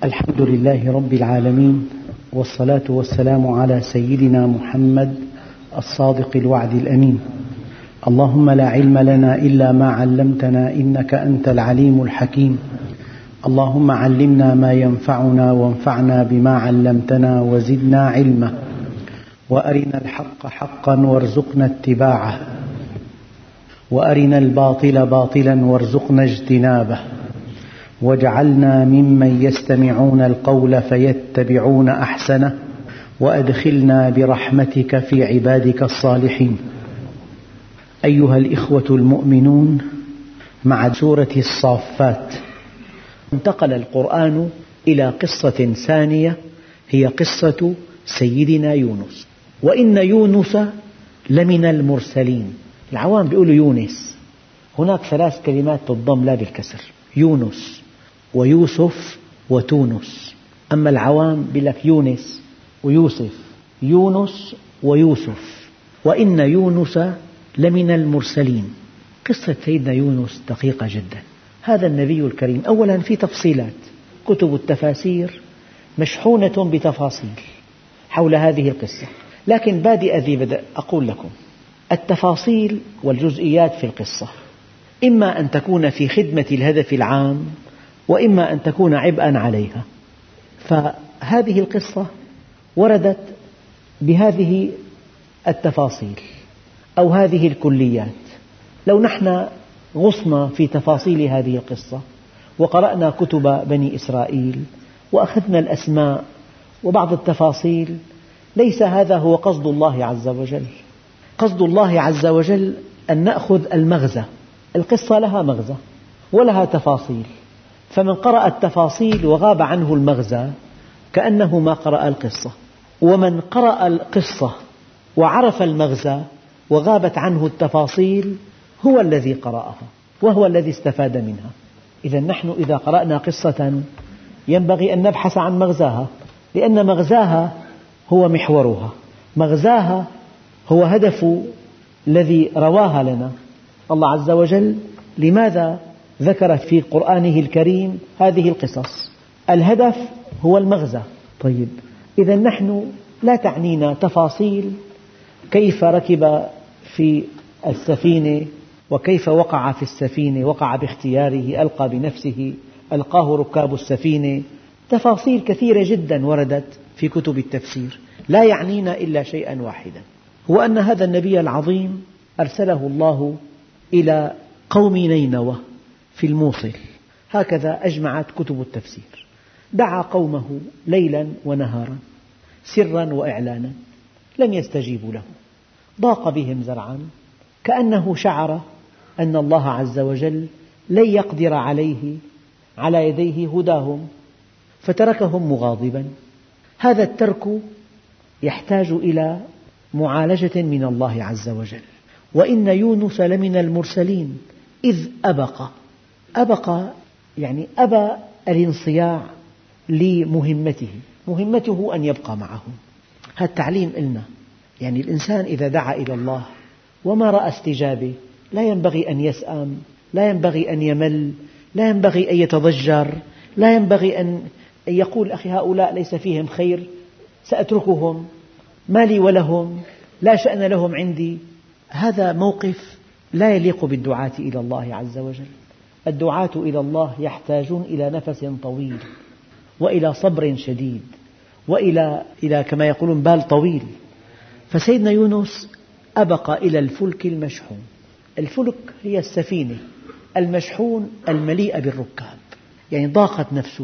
الحمد لله رب العالمين، والصلاة والسلام على سيدنا محمد الصادق الوعد الأمين. اللهم لا علم لنا إلا ما علمتنا إنك أنت العليم الحكيم. اللهم علمنا ما ينفعنا وانفعنا بما علمتنا وزدنا علما، وأرنا الحق حقا وارزقنا اتباعه، وأرنا الباطل باطلا وارزقنا اجتنابه، واجعلنا ممن يستمعون القول فيتبعون أحسنه، وأدخلنا برحمتك في عبادك الصالحين. أيها الإخوة المؤمنون، مع سورة الصافات انتقل القرآن إلى قصة ثانية، هي قصة سيدنا يونس. وإن يونس لمن المرسلين. العوام بيقولوا يونس، هناك 3 كلمات بالضم لا بالكسر: يونس ويوسف وتونس. أما العوام بيقول لك يونس ويوسف، يونس ويوسف. وإن يونس لمن المرسلين. قصة سيدنا يونس دقيقة جدا. هذا النبي الكريم أولا في تفصيلات، كتب التفاسير مشحونة بتفاصيل حول هذه القصة، لكن بادئ ذي بدء أقول لكم التفاصيل والجزئيات في القصة إما أن تكون في خدمة الهدف العام، وإما أن تكون عبئا عليها. فهذه القصة وردت بهذه التفاصيل أو هذه الكليات. لو نحن غصنا في تفاصيل هذه القصة وقرأنا كتب بني إسرائيل وأخذنا الأسماء وبعض التفاصيل، ليس هذا هو قصد الله عز وجل. قصد الله عز وجل أن نأخذ المغزى. القصة لها مغزى ولها تفاصيل، فمن قرأ التفاصيل وغاب عنه المغزى كأنه ما قرأ القصة، ومن قرأ القصة وعرف المغزى وغابت عنه التفاصيل هو الذي قرأها وهو الذي استفاد منها. إذا نحن إذا قرأنا قصة ينبغي أن نبحث عن مغزاها، لأن مغزاها هو محورها، مغزاها هو هدف الذي رواها لنا الله عز وجل. لماذا ذكر في قرآنه الكريم هذه القصص؟ الهدف هو المغزى. طيب، إذا نحن لا تعنينا تفاصيل كيف ركب في السفينة وكيف وقع في السفينة، وقع باختياره، ألقى بنفسه، ألقاه ركاب السفينة. تفاصيل كثيرة جدا وردت في كتب التفسير، لا يعنينا إلا شيئا واحدا، هو أن هذا النبي العظيم أرسله الله إلى قوم نينوى في الموصل، هكذا أجمعت كتب التفسير. دعا قومه ليلا ونهارا سرا وإعلانا، لم يستجيبوا له، ضاق بهم ذرعا، كأنه شعر أن الله عز وجل لن يقدر على يديه هداهم، فتركهم مغاضبا. هذا الترك يحتاج إلى معالجة من الله عز وجل. وإن يونس لمن المرسلين إذ أبق يعني أبى الانصياع لمهمته، مهمته أن يبقى معهم. هذا التعليم لنا، يعني الإنسان إذا دعا إلى الله وما رأى استجابة لا ينبغي أن يسأم، لا ينبغي أن يمل، لا ينبغي أن يتضجر، لا ينبغي أن يقول أخي هؤلاء ليس فيهم خير سأتركهم، ما لي ولهم، لا شأن لهم عندي. هذا موقف لا يليق بالدعاة إلى الله عز وجل. الدعاة إلى الله يحتاجون إلى نفس طويل، وإلى صبر شديد، وإلى كما يقولون بال طويل. فسيدنا يونس أبق إلى الفلك المشحون. الفلك هي السفينة المشحون المليئة بالركاب، يعني ضاقت نفسه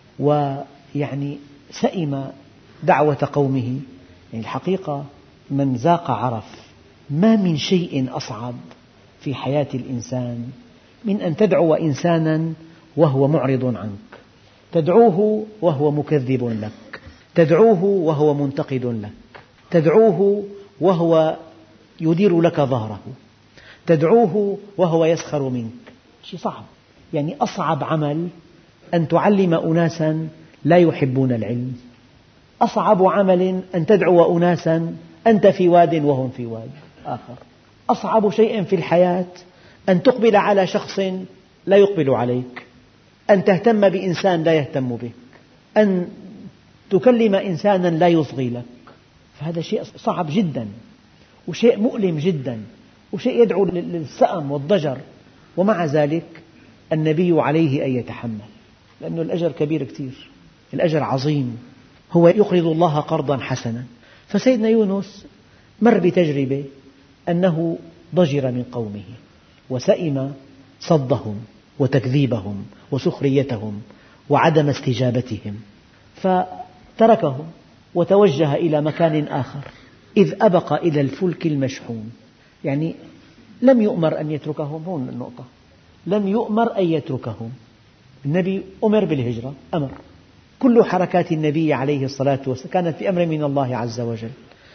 ويعني سئم دعوة قومه. يعني الحقيقة من ذاق عرف. ما من شيء أصعب في حياة الإنسان من أن تدعو إنسانا وهو معرض عنك، تدعوه وهو مكذب لك، تدعوه وهو منتقد لك، تدعوه وهو يدير لك ظهره، تدعوه وهو يسخر منك. شيء صعب، يعني أصعب عمل أن تعلم أناسا لا يحبون العلم، أصعب عمل أن تدعو أناسا أنت في واد وهم في واد آخر، أصعب شيء في الحياة أن تقبل على شخص لا يقبل عليك، أن تهتم بإنسان لا يهتم بك. أن تكلم إنسانا لا يصغي لك، فهذا شيء صعب جدا وشيء مؤلم جدا وشيء يدعو للسأم والضجر، ومع ذلك النبي عليه أن يتحمل، لأن الأجر كبير كثير، الأجر عظيم، هو يقرض الله قرضا حسنا. فسيدنا يونس مر بتجربة أنه ضجر من قومه وسئم صدهم وتكذيبهم وسخريتهم وعدم استجابتهم، فتركهم وتوجه إلى مكان آخر، إذ أبق إلى الفلك المشحون. يعني لم يؤمر أن يتركهم، هون النقطة، لم يؤمر أن يتركهم. النبي أمر بالهجرة، أمر، كل حركات النبي عليه الصلاة والسلام كانت بأمر من الله عز وجل،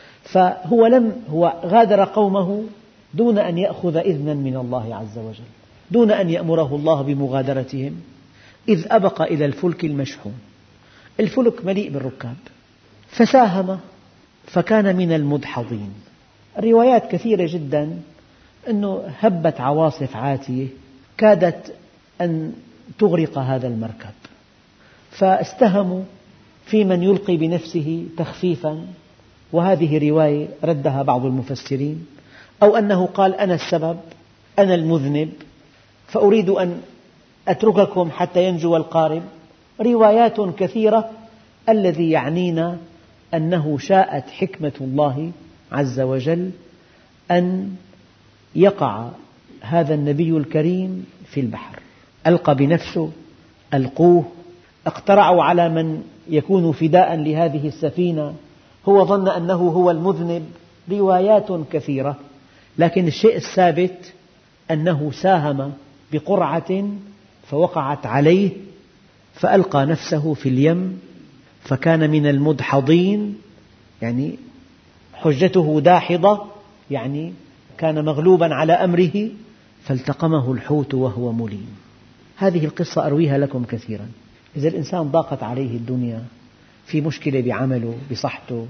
هو غادر قومه دون أن يأخذ إذنا من الله عز وجل، دون أن يأمره الله بمغادرتهم، إذ أبق إلى الفلك المشحون. الفلك مليء بالركاب، فساهم فكان من المدحضين. الروايات كثيرة جدا أنه هبت عواصف عاتية كادت أن تغرق هذا المركب، فاستهموا في من يلقي بنفسه تخفيفا، وهذه رواية ردها بعض المفسرين، أو أنه قال أنا السبب، أنا المذنب، فأريد أن أترككم حتى ينجو القارب. روايات كثيرة. الذي يعنينا أنه شاءت حكمة الله عز وجل أن يقع هذا النبي الكريم في البحر، ألقى بنفسه، ألقوه، اقترعوا على من يكون فداء لهذه السفينة، هو ظن أنه هو المذنب. روايات كثيرة، لكن الشيء الثابت أنه ساهم بقرعة فوقعت عليه فألقى نفسه في اليم فكان من المدحضين، يعني حجته داحضة، يعني كان مغلوبا على أمره فالتقمه الحوت وهو مليم. هذه القصة أرويها لكم كثيرا. إذا الإنسان ضاقت عليه الدنيا، في مشكلة بعمله، بصحته،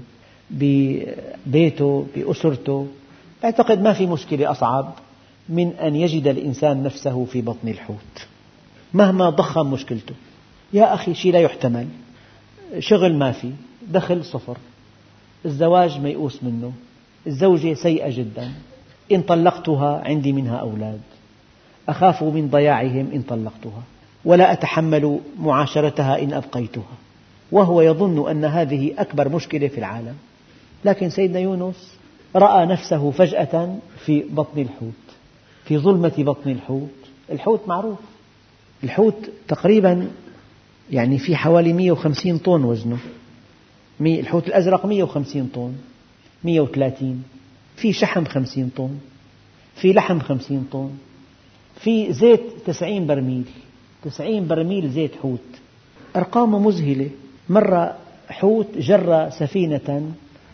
ببيته، بأسرته، أعتقد ما في مشكلة أصعب من أن يجد الإنسان نفسه في بطن الحوت مهما ضخم مشكلته. يا أخي شيء لا يحتمل، شغل ما في، دخل صفر، الزواج ميؤوس منه، الزوجة سيئة جدا، إن طلقتها عندي منها أولاد، أخاف من ضياعهم إن طلقتها، ولا أتحمل معاشرتها إن أبقيتها، وهو يظن أن هذه أكبر مشكلة في العالم. لكن سيدنا يونس رأى نفسه فجأة في بطن الحوت، في ظلمة بطن الحوت. الحوت معروف، الحوت تقريبا يعني في حوالي 150 طن وزنه، الحوت الأزرق 150 طن، 130، في شحم 50 طن، في لحم 50 طن، في زيت 90 برميل، 90 برميل زيت حوت، أرقام مذهلة. مرة حوت جر سفينة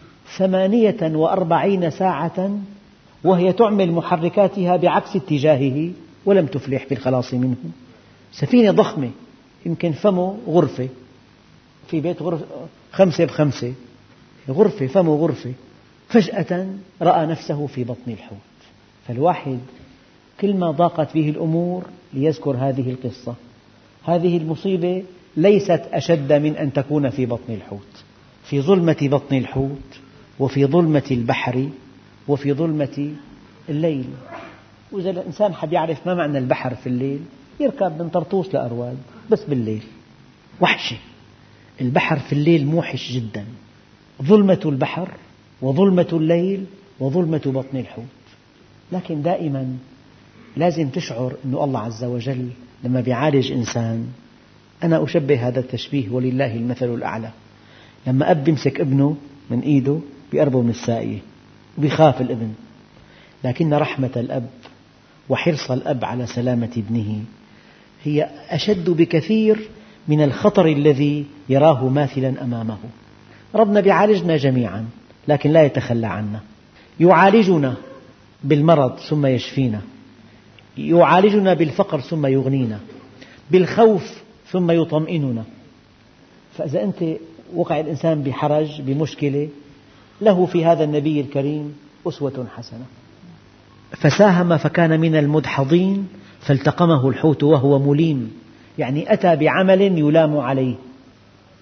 48 ساعة وهي تعمل محركاتها بعكس اتجاهه ولم تفلح بالخلاص منه. سفينة ضخمة، يمكن فمه غرفة، في بيت غرفة 5 ب5، غرفة فمه غرفة، فجأة رأى نفسه في بطن الحوت. فالواحد كلما ضاقت به الأمور ليذكر هذه القصة. هذه المصيبة ليست أشد من أن تكون في بطن الحوت، في ظلمة بطن الحوت، وفي ظلمة البحر، وفي ظلمة الليل. وإذا الإنسان حب يعرف ما معنى البحر في الليل يركب من طرطوس لأرواد، بس بالليل وحشة. البحر في الليل موحش جدا، ظلمة البحر وظلمة الليل وظلمة بطن الحوت. لكن دائما لازم تشعر أن الله عز وجل لما يعالج إنسان، أنا أشبه هذا التشبيه ولله المثل الأعلى، لما أب يمسك ابنه من إيده بيقربه من الساقية وبيخاف الابن، لكن رحمة الأب وحرص الأب على سلامة ابنه هي أشد بكثير من الخطر الذي يراه ماثلا أمامه. ربنا يعالجنا جميعا لكن لا يتخلى عنا، يعالجنا بالمرض ثم يشفينا، يعالجنا بالفقر ثم يغنينا، بالخوف ثم يطمئننا. فإذا أنت وقع الإنسان بحرج بمشكلة، له في هذا النبي الكريم أسوة حسنة. فساهم فكان من المدحضين فالتقمه الحوت وهو مليم، يعني أتى بعمل يلام عليه،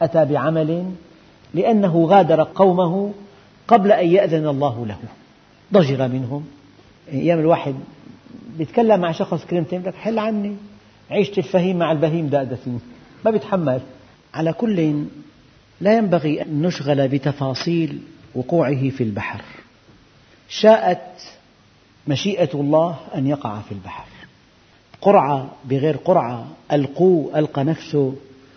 أتى بعمل لأنه غادر قومه قبل أن يأذن الله له، ضجر منهم. أيام الواحد بيتكلم مع شخص كلمتين يقول لك حل عني، عيشة الفهيم مع البهيم دقدسين، ما بيتحمل. على كل، لا ينبغي أن نشغل بتفاصيل وقوعه في البحر. شاءت مشيئة الله أن يقع في البحر، قرعة بغير قرعة، ألقوه ألقى نفسه،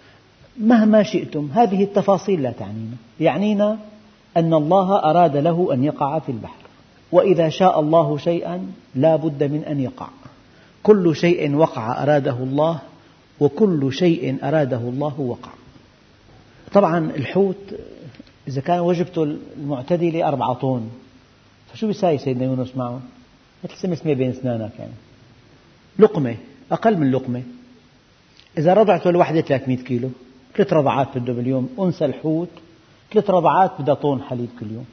مهما شئتم، هذه التفاصيل لا تعنينا. يعنينا أن الله أراد له أن يقع في البحر، وإذا شاء الله شيئا لا بد من أن يقع. كل شيء وقع أراده الله، وكل شيء أراده الله وقع. طبعا الحوت إذا كان وجبته المعتدلة 4 طن، فشو بيساوي سيدنا يونس معه؟ مثل سمسمة بين أسنانك، يعني لقمة، أقل من لقمة. إذا رضعته الوحدة 300 كيلو، 3 رضعات بده باليوم. أنثى الحوت 3 رضعات بدها طن حليب كل يوم.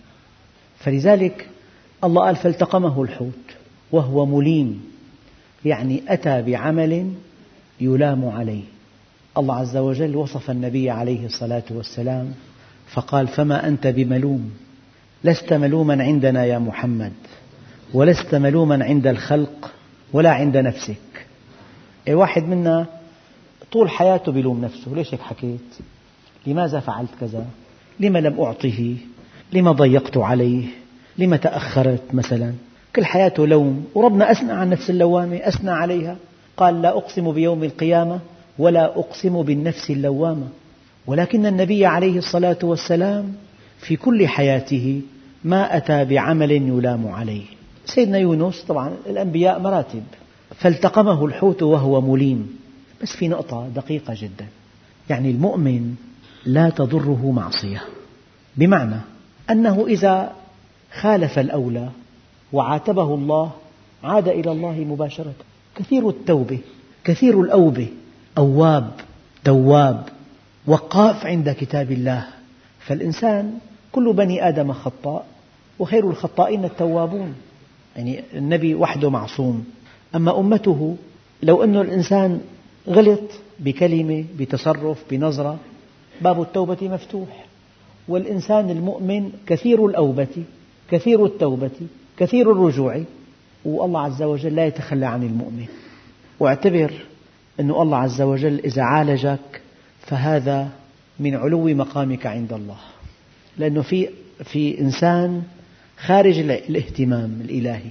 فلذلك الله قال فالتقمه الحوت وهو مليم، يعني أتى بعمل يلام عليه. الله عز وجل وصف النبي عليه الصلاة والسلام فقال فما أنت بملوم، لست ملوما عندنا يا محمد، ولست ملوما عند الخلق ولا عند نفسك. واحد منا طول حياته بيلوم نفسه، ليش هيك حكيت؟ لماذا فعلت كذا؟ لما لم أعطه؟ لما ضيقت عليه؟ لما تأخرت مثلا؟ كل حياته لوم. وربنا أثنى عن نفس اللوامة، أثنى عليها، قال لا أقسم بيوم القيامة ولا أقسم بالنفس اللوامة. ولكن النبي عليه الصلاة والسلام في كل حياته ما أتى بعمل يلام عليه. سيدنا يونس طبعا الأنبياء مراتب، فالتقمه الحوت وهو مليم. بس في نقطة دقيقة جدا، يعني المؤمن لا تضره معصية، بمعنى أنه إذا خالف الأولى وعاتبه الله عاد إلى الله مباشرة. كثير التوبة، كثير الأوبة، أواب تواب وقاف عند كتاب الله. فالإنسان كل بني آدم خطاء، وخير الخطائين التوابون. يعني النبي وحده معصوم، أما أمته لو أن الإنسان غلط بكلمة، بتصرف، بنظرة، باب التوبة مفتوح. والإنسان المؤمن كثير الأوبة، كثير التوبة، كثير الرجوع، والله عز وجل لا يتخلى عن المؤمن. واعتبر أن الله عز وجل إذا عالجك فهذا من علو مقامك عند الله، لأنه في إنسان خارج الاهتمام الإلهي.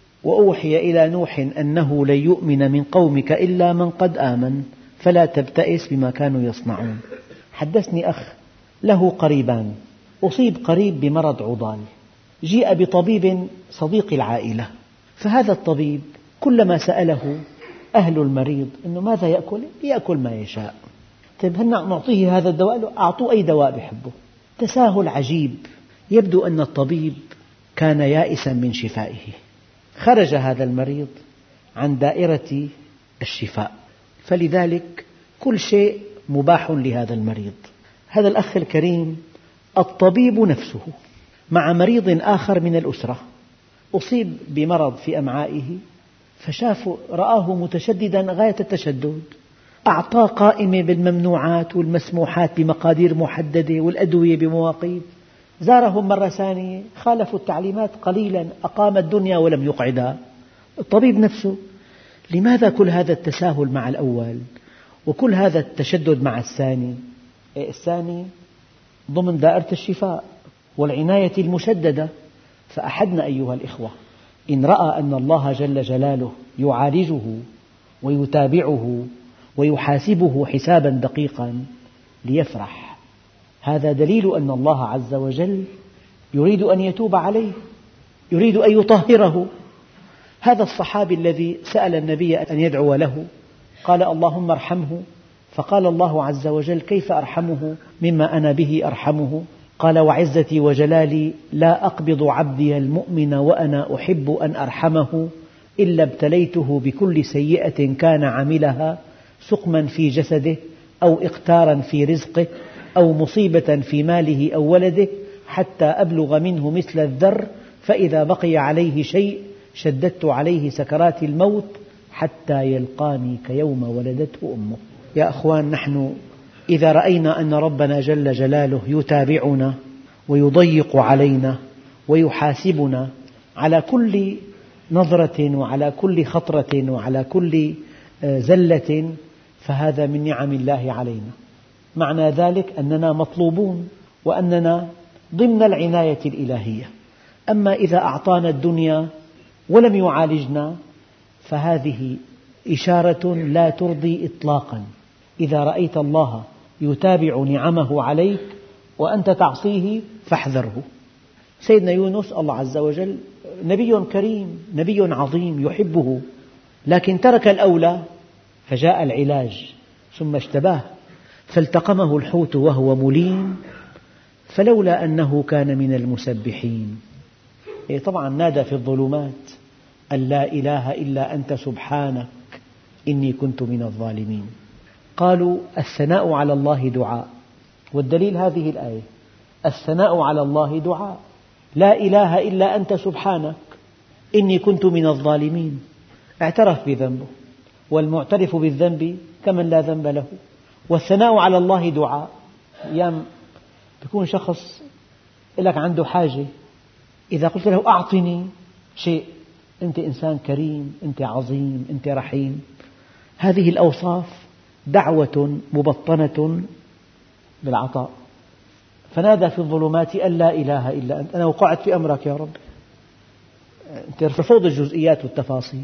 وأوحي إلى نوح أنه لن يؤمن من قومك إلا من قد آمن فلا تبتئس بما كانوا يصنعون. حدثني أخ له قريبان، أصيب قريب بمرض عضال، جيء بطبيب صديق العائلة، فهذا الطبيب كلما سأله أهل المريض أنه ماذا يأكل؟ يأكل ما يشاء. طيب هل نعطيه هذا الدواء؟ أعطوه أي دواء بحبه. تساهل عجيب. يبدو أن الطبيب كان يائسا من شفائه، خرج هذا المريض عن دائرة الشفاء، فلذلك كل شيء مباح لهذا المريض. هذا الأخ الكريم الطبيب نفسه مع مريض آخر من الأسرة أصيب بمرض في أمعائه، رآه متشددا غاية التشدد، أعطاه قائمة بالممنوعات والمسموحات بمقادير محددة والأدوية بمواقيت. زارهم مرة ثانية، خالفوا التعليمات قليلا، أقام الدنيا ولم يقعدها. الطبيب نفسه، لماذا كل هذا التساهل مع الأول وكل هذا التشدد مع الثاني؟ الثاني ضمن دائرة الشفاء والعناية المشددة. فأحدنا أيها الإخوة إن رأى أن الله جل جلاله يعالجه ويتابعه ويحاسبه حسابا دقيقا ليفرح. هذا دليل أن الله عز وجل يريد أن يتوب عليه، يريد أن يطهره. هذا الصحابي الذي سأل النبي أن يدعو له قال اللهم ارحمه، فقال الله عز وجل كيف أرحمه مما أنا به أرحمه؟ قال وعزتي وجلالي لا أقبض عبدي المؤمن وأنا أحب أن أرحمه إلا ابتليته بكل سيئة كان عملها، سقما في جسده أو إقتارا في رزقه أو مصيبة في ماله أو ولده، حتى أبلغ منه مثل الذر، فإذا بقي عليه شيء شددت عليه سكرات الموت حتى يلقاني كيوم ولدته أمه. يا أخوان، نحن إذا رأينا أن ربنا جل جلاله يتابعنا ويضيق علينا ويحاسبنا على كل نظرة وعلى كل خطرة وعلى كل زلة، فهذا من نعم الله علينا. معنى ذلك أننا مطلوبون وأننا ضمن العناية الإلهية. أما إذا أعطانا الدنيا ولم يعالجنا فهذه إشارة لا ترضي إطلاقا. إذا رأيت الله يتابع نعمه عليك وأنت تعصيه فاحذره. سيدنا يونس الله عز وجل نبي كريم، نبي عظيم يحبه، لكن ترك الأولى فجاء العلاج ثم اشتباه فالتقمه الحوت وهو مليم فلولا أنه كان من المسبحين. طبعا نادى في الظلمات أن لا إله إلا أنت سبحانك إني كنت من الظالمين. قالوا الثناء على الله دعاء، والدليل هذه الآية: الثناء على الله دعاء، لا إله إلا أنت سبحانك إني كنت من الظالمين. اعترف بذنبه، والمعترف بالذنب كمن لا ذنب له. والثناء على الله دعاء. أيام يكون شخص لك عنده حاجة، إذا قلت له أعطني شيء، أنت إنسان كريم، أنت عظيم، أنت رحيم. هذه الأوصاف دعوة مبطنة بالعطاء. فنادى في الظلمات أن لا إله إلا أنت، أنا وقعت في أمرك يا رب. أنت رفضت الجزئيات والتفاصيل.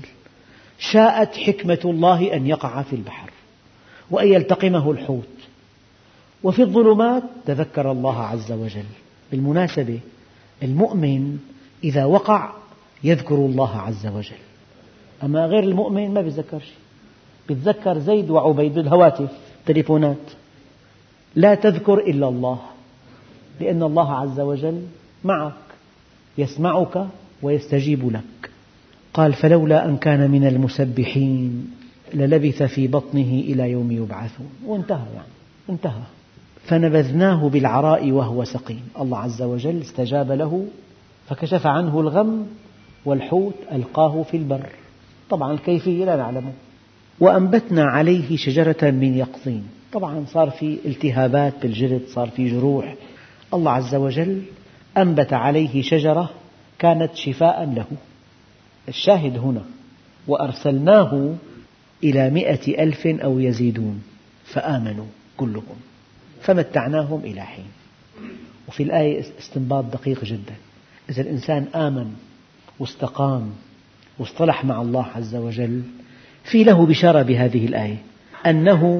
شاءت حكمة الله أن يقع في البحر وأن يلتقمه الحوت، وفي الظلمات تذكر الله عز وجل. بالمناسبة المؤمن إذا وقع يذكر الله عز وجل، أما غير المؤمن ما بيتذكر شيء. بيتذكر زيد وعبيد بالهواتف، تليفونات، لا تذكر إلا الله، لأن الله عز وجل معك يسمعك ويستجيب لك. قال فلولا أن كان من المسبحين للبث في بطنه إلى يوم يبعثون. وانتهى، انتهى. فنبذناه بالعراء وهو سقيم. الله عز وجل استجاب له فكشف عنه الغم، والحوت ألقاه في البر. طبعا الكيفية لا نعلمه. وأنبتنا عليه شجرة من يقطين. طبعا صار في التهابات بالجلد، صار في جروح. الله عز وجل أنبت عليه شجرة كانت شفاء له. الشاهد هنا: وأرسلناه إلى 100,000 أو يزيدون فآمنوا كلهم فمتعناهم إلى حين. وفي الآية استنباط دقيق جدا: إذا الإنسان آمن واستقام واصطلح مع الله عز وجل، في له بشارة بهذه الآية أنه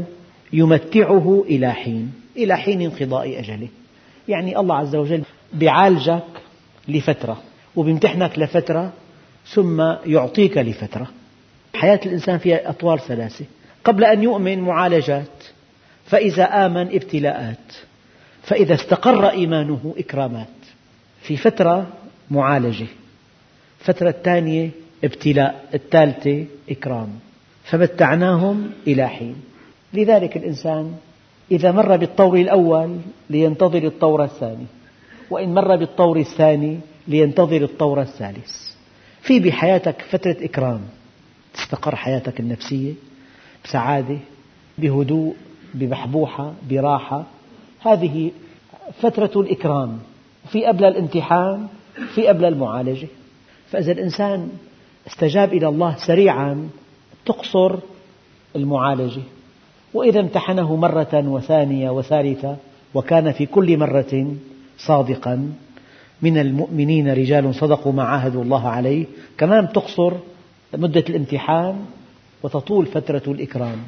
يمتعه إلى حين، إلى حين انقضاء أجله. يعني الله عز وجل بيعالجك لفترة وبيمتحنك لفترة ثم يعطيك لفترة. حياة الإنسان فيها أطوار ثلاثة: قبل أن يؤمن معالجات، فإذا آمن ابتلاءات، فإذا استقر إيمانه إكرامات. في فترة معالجة، فترة الثانية ابتلاء، الثالثة إكرام. فمتعناهم إلى حين. لذلك الإنسان إذا مر بالطور الأول لينتظر الطور الثاني، وإن مر بالطور الثاني لينتظر الطور الثالث. في بحياتك فترة إكرام، تستقر حياتك النفسية بسعادة، بهدوء، ببحبوحة، براحة. هذه فترة الإكرام. في قبل الامتحان، في قبل المعالجة. فإذا الإنسان استجاب إلى الله سريعا تقصر المعالجة، وإذا امتحنه مرة وثانية وثالثة وكان في كل مرة صادقا: من المؤمنين رجال صدقوا ما عاهدوا الله عليه، كمان تقصر مدة الامتحان وتطول فترة الإكرام.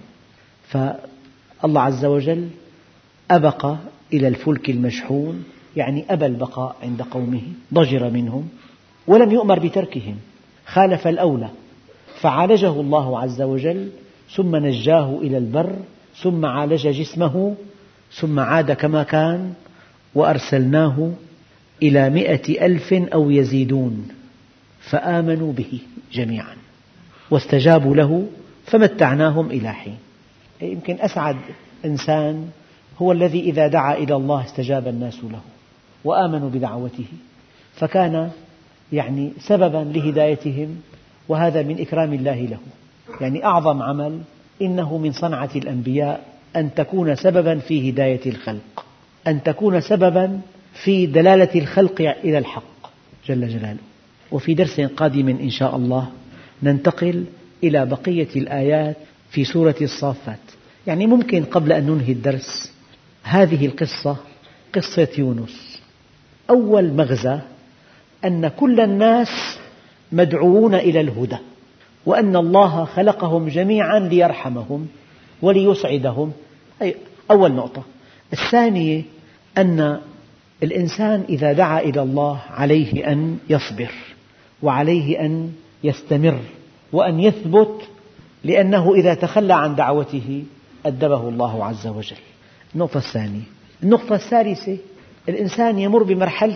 فالله عز وجل أبق إلى الفلك المشحون، يعني أبى البقاء عند قومه، ضجر منهم ولم يؤمر بتركهم، خالف الأولى، فعالجه الله عز وجل ثم نجاه إلى البر، ثم عالج جسمه، ثم عاد كما كان. وأرسلناه إلى 100,000 أو يزيدون فآمنوا به جميعا واستجابوا له فمتعناهم إلى حين. يمكن أسعد إنسان هو الذي إذا دعا إلى الله استجاب الناس له وآمنوا بدعوته، فكان يعني سببا لهدايتهم، وهذا من إكرام الله له. يعني أعظم عمل إنه من صنعة الأنبياء أن تكون سببا في هداية الخلق، أن تكون سببا في دلالة الخلق إلى الحق جل جلاله. وفي درس قادم إن شاء الله ننتقل إلى بقية الآيات في سورة الصافات. يعني ممكن قبل أن ننهي الدرس، هذه القصة قصة يونس، أول مغزى أن كل الناس مدعوون إلى الهدى، وأن الله خلقهم جميعا ليرحمهم وليسعدهم. أول نقطة. الثانية أن الإنسان إذا دعا إلى الله عليه أن يصبر، وعليه أن يستمر وأن يثبت، لأنه إذا تخلى عن دعوته أدبه الله عز وجل. النقطة الثانية. النقطة الثالثة، الإنسان يمر بمرحلة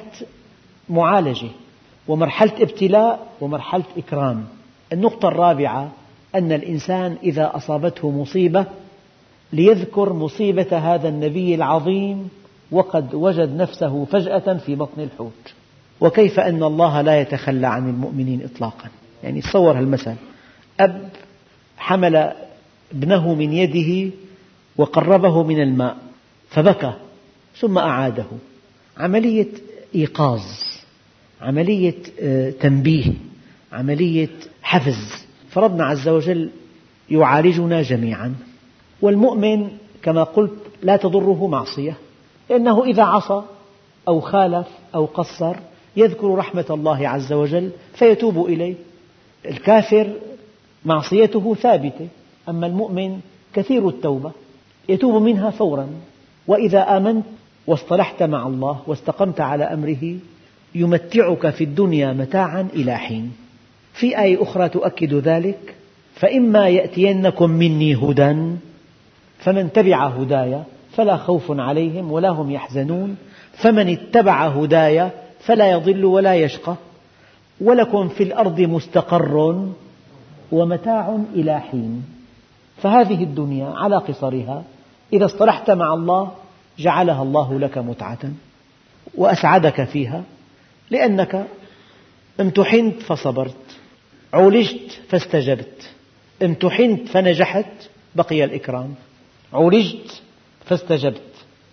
معالجة ومرحلة ابتلاء ومرحلة إكرام. النقطة الرابعة أن الإنسان إذا أصابته مصيبة ليذكر مصيبة هذا النبي العظيم وقد وجد نفسه فجأة في بطن الحوت، وكيف أن الله لا يتخلى عن المؤمنين إطلاقا. يعني تصور هالمثل، أب حمل ابنه من يده وقربه من الماء فبكى ثم أعاده، عملية إيقاظ، عملية تنبيه، عملية حفز. فربنا عز وجل يعالجنا جميعا. والمؤمن كما قلت لا تضره معصية، لأنه إذا عصى أو خالف أو قصر يذكر رحمة الله عز وجل فيتوب إليه. الكافر معصيته ثابتة، أما المؤمن كثير التوبة يتوب منها فورا. وإذا آمنت واصطلحت مع الله واستقمت على أمره يمتعك في الدنيا متاعا إلى حين. في آية أخرى تؤكد ذلك: فإما يأتينكم مني هدى فمن تبع هداي فلا خوف عليهم ولا هم يحزنون فمن اتبع هداي فلا يضل ولا يشقى ولكم في الأرض مستقر ومتاع إلى حين. فهذه الدنيا على قصرها إذا اصطلحت مع الله جعلها الله لك متعة وأسعدك فيها، لأنك امتحنت فصبرت، عولجت فاستجبت، امتحنت فنجحت بقي الإكرام، عولجت فاستجبت،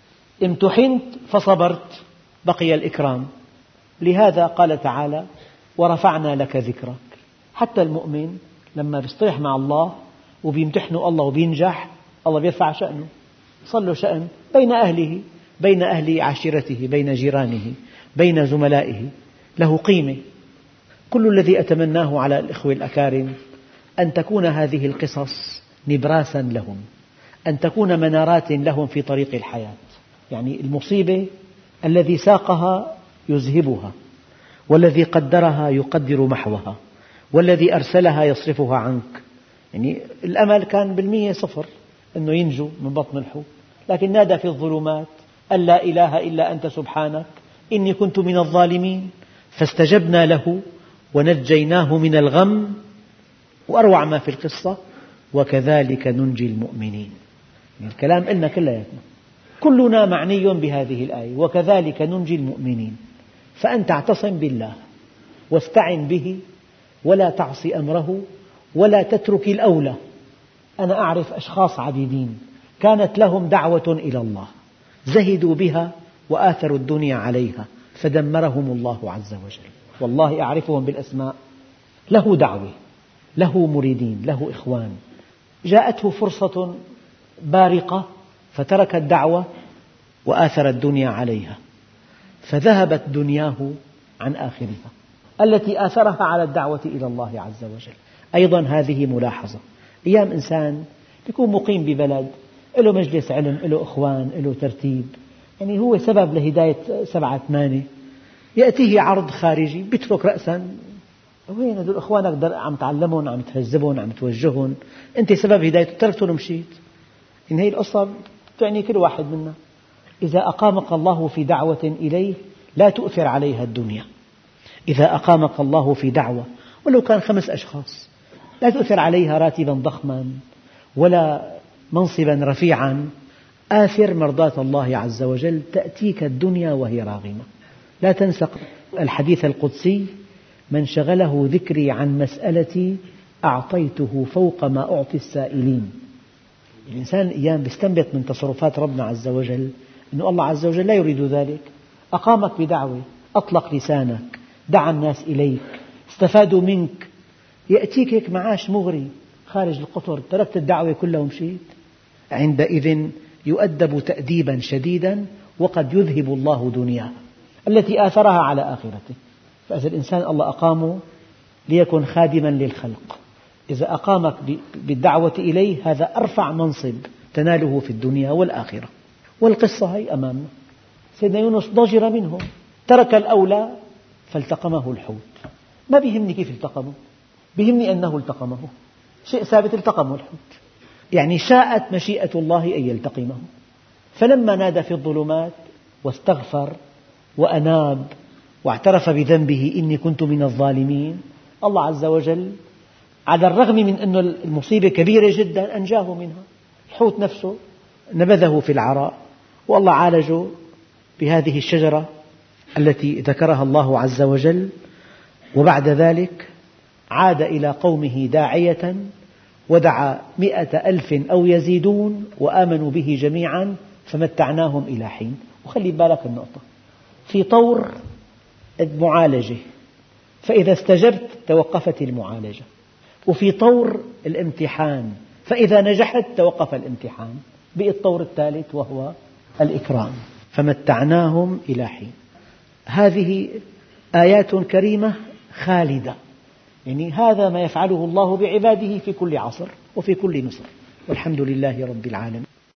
امتحنت فصبرت بقي الإكرام. لهذا قال تعالى: ورفعنا لك ذكرك. حتى المؤمن لما يصطلح مع الله وبيمتحنه الله وبينجح، الله بيرفع شأنه، صار له شأن بين أهله، بين أهل عشيرته، بين جيرانه، بين زملائه، له قيمة. كل الذي أتمناه على الإخوة الأكارم أن تكون هذه القصص نبراسا لهم، أن تكون منارات لهم في طريق الحياة. يعني المصيبة الذي ساقها يذهبها، والذي قدرها يقدر محوها، والذي أرسلها يصرفها عنك. يعني الأمل كان 100% أنه ينجو من بطن الحوت، لكن نادى في الظلمات أن لا إله إلا أنت سبحانك إني كنت من الظالمين، فاستجبنا له ونجيناه من الغم. وأروع ما في القصة: وكذلك ننجي المؤمنين. يعني الكلام قلنا كلياتنا، كلنا معني بهذه الآية: وكذلك ننجي المؤمنين. فأنت اعتصم بالله واستعن به ولا تعص أمره ولا تترك الأولى. أنا أعرف أشخاص عديدين كانت لهم دعوة إلى الله زهدوا بها وآثروا الدنيا عليها فدمرهم الله عز وجل. والله أعرفهم بالأسماء، له دعوة، له مريدين، له إخوان، جاءته فرصة بارقة فترك الدعوة وآثر الدنيا عليها فذهبت دنياه عن آخرها التي آثرها على الدعوة إلى الله عز وجل. أيضا هذه ملاحظة: أيام إنسان يكون مقيم ببلد، له مجلس علم، له إخوان، له ترتيب، يعني هو سبب لهداية 7-8، يأتيه عرض خارجي بيترك رأسا. وين هذول إخوانك عم تعلمهم، عم تهذبهم، عم توجههم، أنت سبب هدايته، تركتهم ومشيت. إن هذه القصة تعني كل واحد منا. إذا أقامك الله في دعوة إليه لا تؤثر عليها الدنيا. إذا أقامك الله في دعوة ولو كان 5 أشخاص لا تؤثر عليها راتبا ضخما ولا منصبا رفيعا، آثر مرضاة الله عز وجل تأتيك الدنيا وهي راغمة. لا تنسى الحديث القدسي: من شغله ذكري عن مسألتي أعطيته فوق ما أعطي السائلين. الإنسان أيام يستنبط من تصرفات ربنا عز وجل أن الله عز وجل لا يريد ذلك. أقامك بدعوة، أطلق لسانك، دعا الناس إليك، استفادوا منك، يأتيك هيك معاش مغري خارج القطر، تركت الدعوة كلها ومشيت. عندئذ يؤدب تأديبا شديدا، وقد يذهب الله دنياه التي آثرها على آخرته. فإذا الإنسان الله أقامه ليكن خادما للخلق، إذا أقامك بالدعوة إليه هذا أرفع منصب تناله في الدنيا والآخرة. والقصة هي أمامنا، سيدنا يونس ضجر منهم، ترك الأولى فالتقمه الحوت. ما بيهمني كيف التقمه، بيهمني أنه التقمه، شيء ثابت، التقمه الحوت، يعني شاءت مشيئة الله أن يلتقمه. فلما نادى في الظلمات واستغفر وأناب واعترف بذنبه إني كنت من الظالمين، الله عز وجل على الرغم من أن المصيبة كبيرة جدا أنجاه منها. الحوت نفسه نبذه في العراء، والله عالجه بهذه الشجرة التي ذكرها الله عز وجل. وبعد ذلك عاد إلى قومه داعية، ودعا 100,000 أو يزيدون وآمنوا به جميعا فمتعناهم إلى حين. وخلي بالك النقطة، في طور المعالجة، فإذا استجبت توقفت المعالجة، وفي طور الامتحان، فإذا نجحت توقف الامتحان، بقي الطور الثالث وهو الإكرام، فمتعناهم إلى حين. هذه آيات كريمة خالدة، يعني هذا ما يفعله الله بعباده في كل عصر وفي كل مصر، والحمد لله رب العالمين.